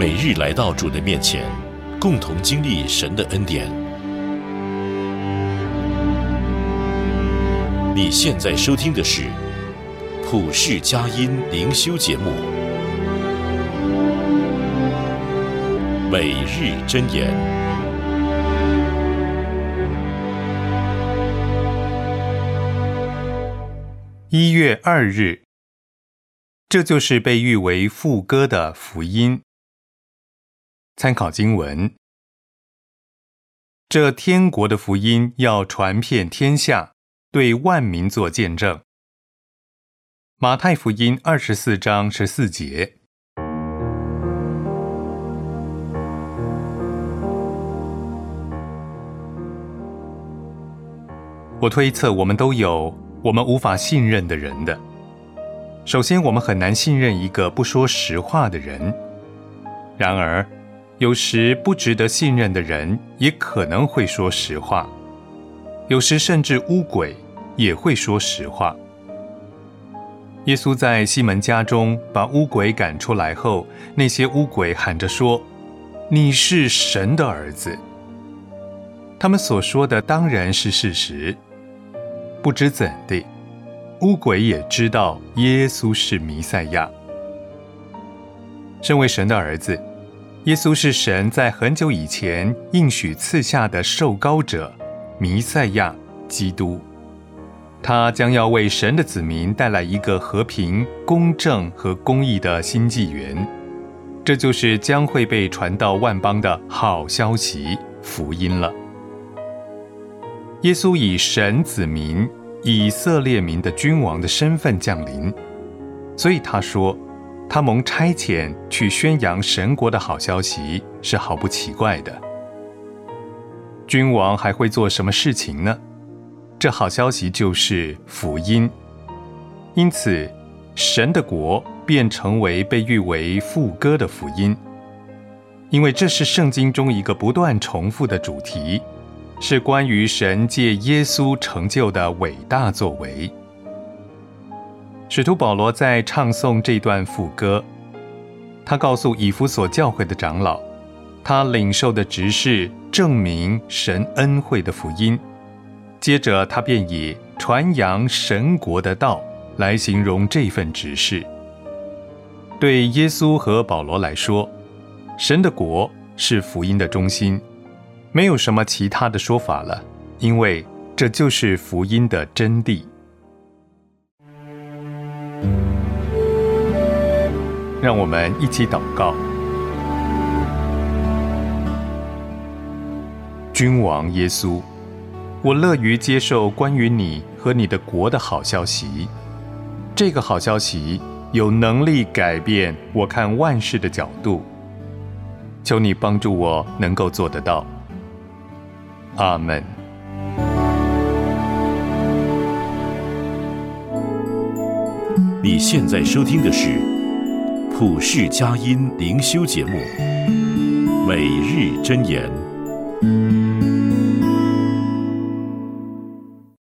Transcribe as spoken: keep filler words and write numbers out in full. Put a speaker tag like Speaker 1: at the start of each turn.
Speaker 1: 每日来到主的面前，共同经历神的恩典。你现在收听的是普世佳音灵修节目，每日箴言。
Speaker 2: 一月二日，这就是被誉为副歌的福音。参考经文：这天国的福音要传遍天下，对万民作见证。马太福音二十四章十四节。我推测我们都有我们无法信任的人的。首先，我们很难信任一个不说实话的人。然而，有时不值得信任的人也可能会说实话，有时甚至污鬼也会说实话。耶稣在西门家中把污鬼赶出来后，那些污鬼喊着说：“你是神的儿子。”他们所说的当然是事实。不知怎的，污鬼也知道耶稣是弥赛亚。身为神的儿子，耶稣是神在很久以前应许赐下的受膏者，弥赛亚基督。他将要为神的子民带来一个和平、公正和公义的新纪元，这就是将会被传到万邦的好消息福音了。耶稣以神子民、以色列民的君王的身份降临，所以他说他蒙差遣去宣扬神国的好消息是毫不奇怪的。君王还会做什么事情呢？这好消息就是福音。因此，神的国便成为被誉为副歌的福音，因为这是圣经中一个不断重复的主题，是关于神借耶稣成就的伟大作为。使徒保罗在唱诵这段副歌，他告诉以弗所教会的长老，他领受的职事证明神恩惠的福音。接着他便以传扬神国的道来形容这份职事。对耶稣和保罗来说，神的国是福音的中心，没有什么其他的说法了，因为这就是福音的真谛。让我们一起祷告。君王耶稣，我乐于接受关于你和你的国的好消息。这个好消息有能力改变我看万事的角度，求你帮助我能够做得到。阿们。
Speaker 1: 你现在收听的是普世佳音灵修节目，每日箴言。